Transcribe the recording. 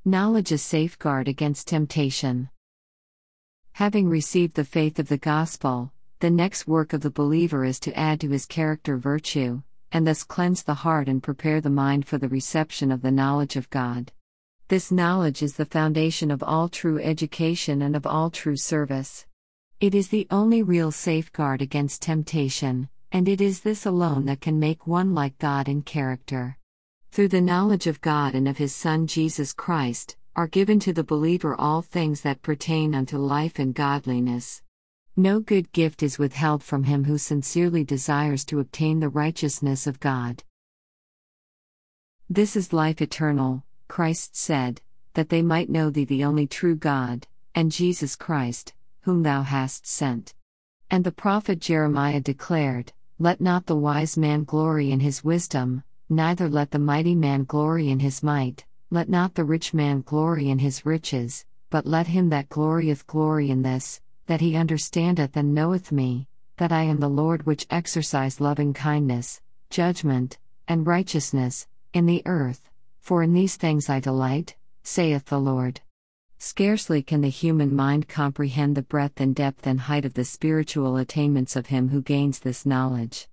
Knowledge is safeguard against temptation. Having received the faith of the gospel, the next work of the believer is to add to his character virtue, and thus cleanse the heart and prepare the mind for the reception of the knowledge of God. This knowledge is the foundation of all true education and of all true service. It is the only real safeguard against temptation, and it is this alone that can make one like God in character. Through the knowledge of God and of His Son Jesus Christ, are given to the believer all things that pertain unto life and godliness. No good gift is withheld from him who sincerely desires to obtain the righteousness of God. This is life eternal, Christ said, that they might know Thee the only true God, and Jesus Christ, whom Thou hast sent. And the prophet Jeremiah declared, Let not the wise man glory in his wisdom, neither let the mighty man glory in his might, let not the rich man glory in his riches, but let him that glorieth glory in this, that he understandeth and knoweth me, that I am the Lord which exercise loving kindness, judgment, and righteousness, in the earth, for in these things I delight, saith the Lord. Scarcely can the human mind comprehend the breadth and depth and height of the spiritual attainments of him who gains this knowledge.